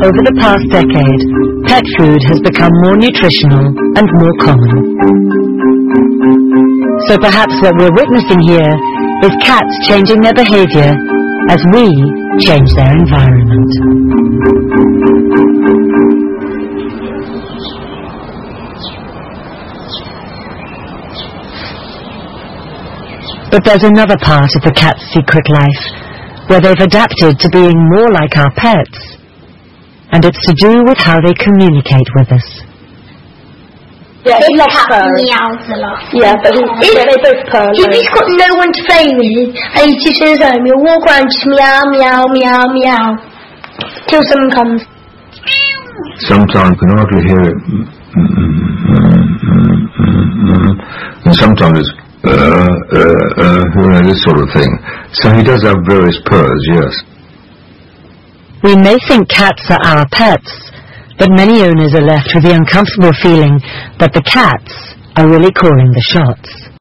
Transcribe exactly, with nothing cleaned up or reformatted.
Over the past decade, pet food has become more nutritional and more common. So perhaps what we're witnessing here is cats changing their behavior as we change their environment. But there's another part of the cat's secret life where they've adapted to being more like our pets, and it's to do with how they communicate with us. Yeah, he loves cat purrs. meows a lot. Yeah, but he, yeah, they both purr. If he's got no one to play with, and he's just on his own, he'll walk around just meow, meow, meow, meow, till someone comes. Sometimes you can hardly hear it, and sometimes it's uh, uh, uh, you know, this sort of thing. So he does have various purrs, yes. We may think cats are our pets, but many owners are left with the uncomfortable feeling that the cats are really calling the shots.